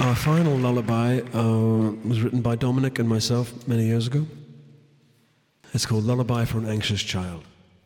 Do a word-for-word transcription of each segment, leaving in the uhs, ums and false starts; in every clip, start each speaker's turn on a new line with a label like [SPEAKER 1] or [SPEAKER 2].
[SPEAKER 1] Our final lullaby uh, was written by Dominic and myself many years ago. It's called Lullaby for an Anxious Child.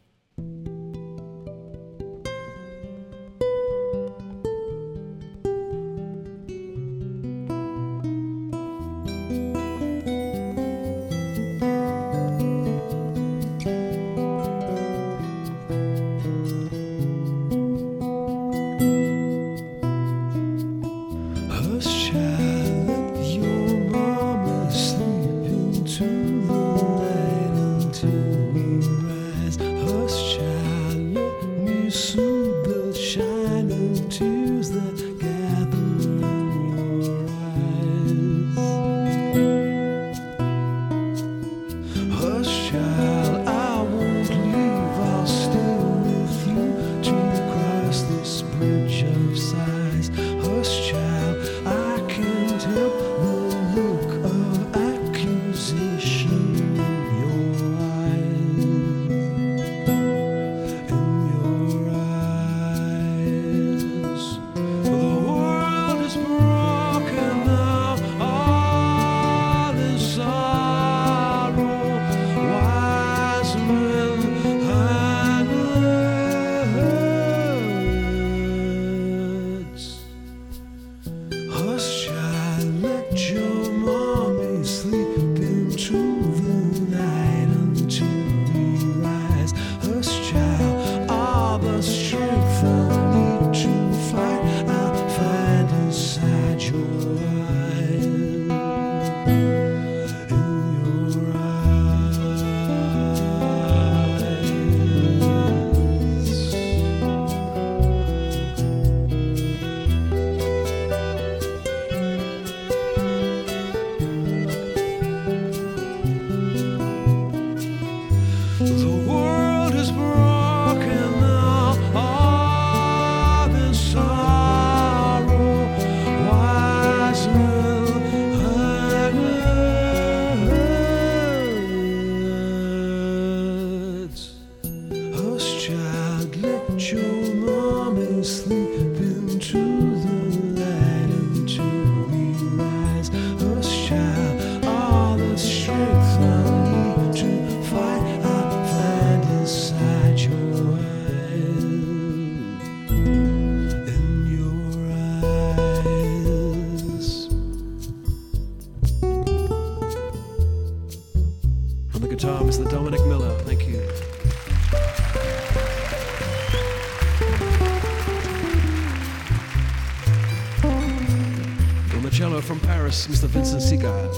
[SPEAKER 2] Mister Vincent Seagull.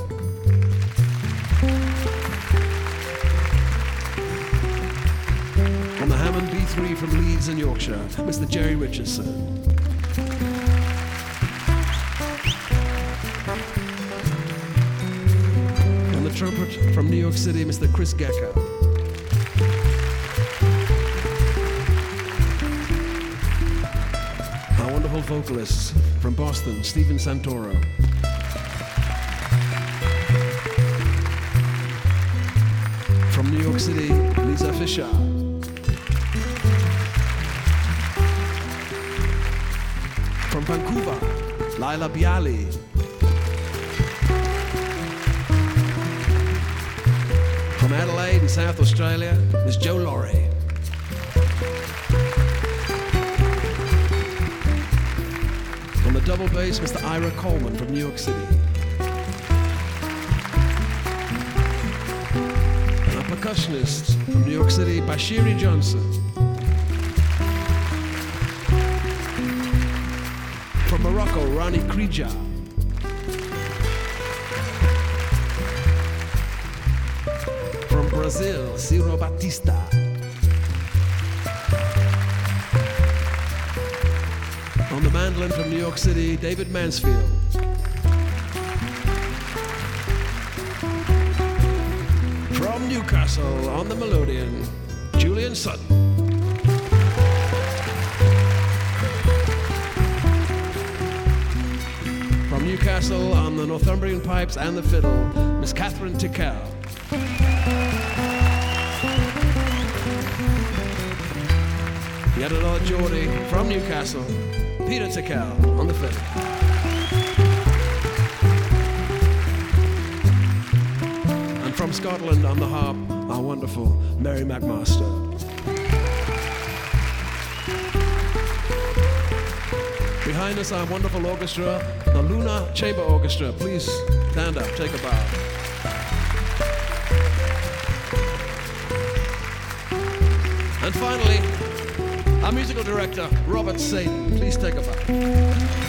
[SPEAKER 2] On the Hammond B three from Leeds in Yorkshire, Mister Jerry Richardson. On the trumpet from New York City, Mister Chris Gecker. Our wonderful vocalists from Boston, Stephen Santoro. From New York City, Lisa Fischer. From Vancouver, Laila Bialy. From Adelaide in South Australia, Miss Jo Laurie. On the double bass, Mister Ira Coleman from New York City. Percussionist from New York City, Bashiri Johnson. From Morocco, Rani Krija. From Brazil, Ciro Batista. On the mandolin from New York City, David Mansfield. From Newcastle, on the melodeon, Julian Sutton. From Newcastle, on the Northumbrian pipes and the fiddle, Miss Catherine Tickell. Yet another Geordie from Newcastle, Peter Tickell on the fiddle. Scotland on the harp, our wonderful Mary McMaster. Behind us, our wonderful orchestra, the Luna Chamber Orchestra. Please stand up, take a bow. And finally, our musical director, Robert Sadin. Please take a bow.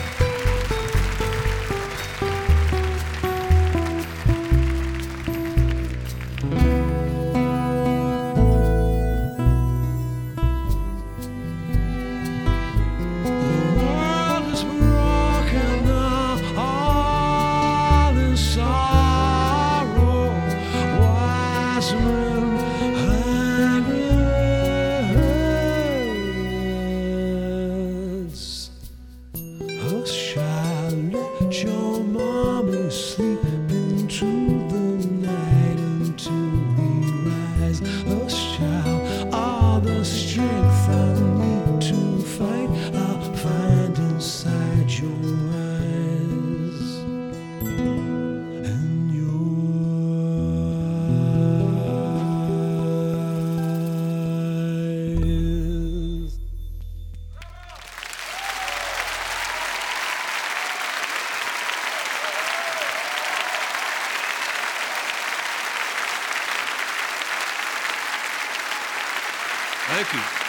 [SPEAKER 2] Your mommy sleep into the night until we rise. Hush, child, all the strength I need to fight I'll find inside your eyes and your eyes. Thank you.